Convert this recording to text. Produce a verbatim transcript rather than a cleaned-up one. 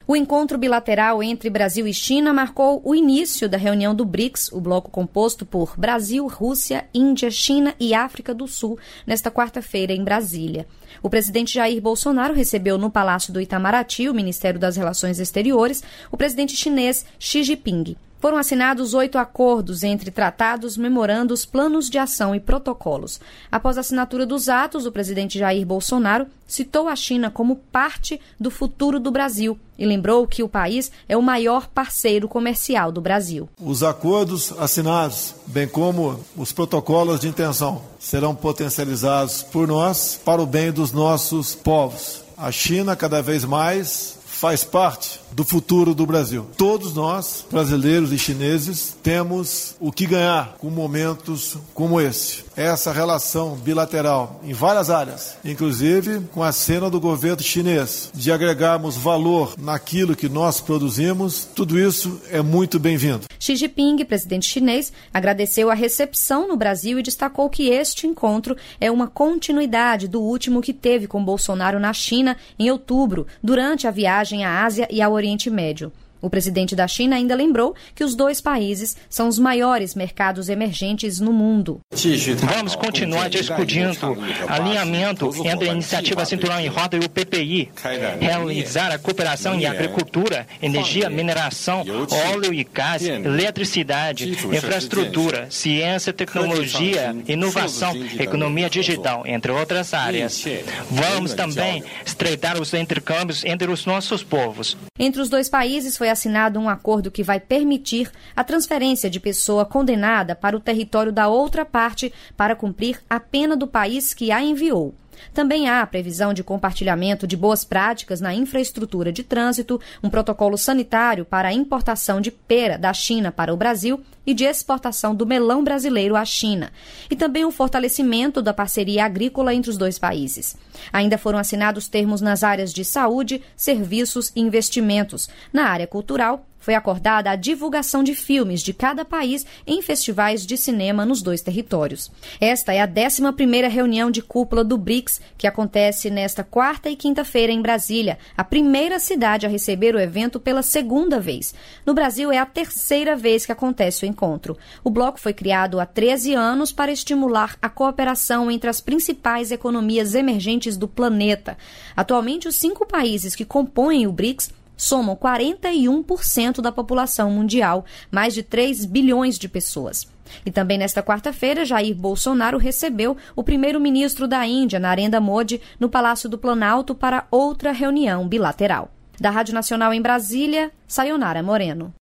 O encontro bilateral entre Brasil e China marcou o início da reunião do BRICS, o bloco composto por Brasil, Rússia, Índia, China e África do Sul, nesta quarta-feira em Brasília. O presidente Jair Bolsonaro recebeu no Palácio do Itamaraty, o Ministério das Relações Exteriores, o presidente chinês Xi Jinping. Foram assinados oito acordos entre tratados, memorandos, planos de ação e protocolos. Após a assinatura dos atos, o presidente Jair Bolsonaro citou a China como parte do futuro do Brasil e lembrou que o país é o maior parceiro comercial do Brasil. Os acordos assinados, bem como os protocolos de intenção, serão potencializados por nós para o bem dos nossos povos. A China, cada vez mais, faz parte do futuro do Brasil. Todos nós, brasileiros e chineses, temos o que ganhar com momentos como esse. Essa relação bilateral em várias áreas, inclusive com a cena do governo chinês, de agregarmos valor naquilo que nós produzimos, tudo isso é muito bem-vindo. Xi Jinping, presidente chinês, agradeceu a recepção no Brasil e destacou que este encontro é uma continuidade do último que teve com Bolsonaro na China em outubro, durante a viagem à Ásia e ao Oriente Médio. O presidente da China ainda lembrou que os dois países são os maiores mercados emergentes no mundo. Vamos continuar discutindo alinhamento entre a Iniciativa Cinturão em Roda e o P P I, realizar a cooperação em agricultura, energia, mineração, óleo e gás, eletricidade, infraestrutura, ciência, tecnologia, inovação, economia digital, entre outras áreas. Vamos também estreitar os intercâmbios entre os nossos povos. Entre os dois países foi assinado um acordo que vai permitir a transferência de pessoa condenada para o território da outra parte para cumprir a pena do país que a enviou. Também há a previsão de compartilhamento de boas práticas na infraestrutura de trânsito, um protocolo sanitário para a importação de pera da China para o Brasil e de exportação do melão brasileiro à China, e também o fortalecimento da parceria agrícola entre os dois países. Ainda foram assinados termos nas áreas de saúde, serviços e investimentos. Na área cultural, foi acordada a divulgação de filmes de cada país em festivais de cinema nos dois territórios. Esta é a décima primeira reunião de cúpula do BRICS, que acontece nesta quarta e quinta-feira em Brasília, a primeira cidade a receber o evento pela segunda vez. No Brasil, é a terceira vez que acontece o encontro. O bloco foi criado há treze anos para estimular a cooperação entre as principais economias emergentes do planeta. Atualmente, os cinco países que compõem o BRICS somam quarenta e um por cento da população mundial, mais de três bilhões de pessoas. E também nesta quarta-feira, Jair Bolsonaro recebeu o primeiro-ministro da Índia, Narendra Modi, no Palácio do Planalto para outra reunião bilateral. Da Rádio Nacional em Brasília, Sayonara Moreno.